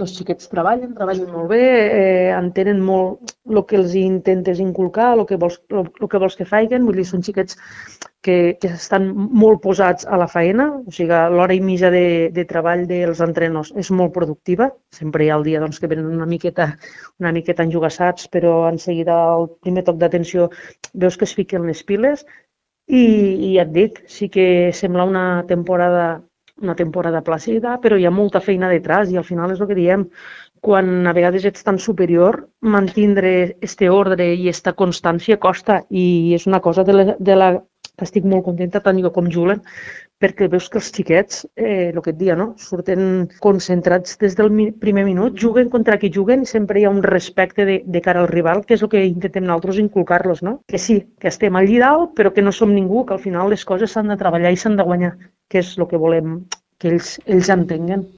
els xiquets treballen molt bé, entenen molt el que els intentes inculcar, el que vols que facin, vull dir, són xiquets que estan molt posats a la feina, o sigui, l'hora i mitja de treball dels entrenors és molt productiva, sempre hi ha el dia doncs, que venen una miqueta enjugassats, però en seguida al primer toc d'atenció veus que es fiquen les piles i ja et dic, sí que sembla una temporada plàcida, però hi ha molta feina detrás i al final és el que diem, quan a vegades ets tan superior, mantindre este ordre i esta constància costa i és una cosa de la que estic molt contenta, tant jo com Julen, perquè veus que els xiquets, el que et dia, no? Surten concentrats des del primer minut, juguen contra qui juguen i sempre hi ha un respecte de cara al rival, que és el que intentem nosaltres inculcar-los, no? Que sí, que estem allí dalt, però que no som ningú, que al final les coses s'han de treballar i s'han de guanyar, que és el que volem que ells entenguen.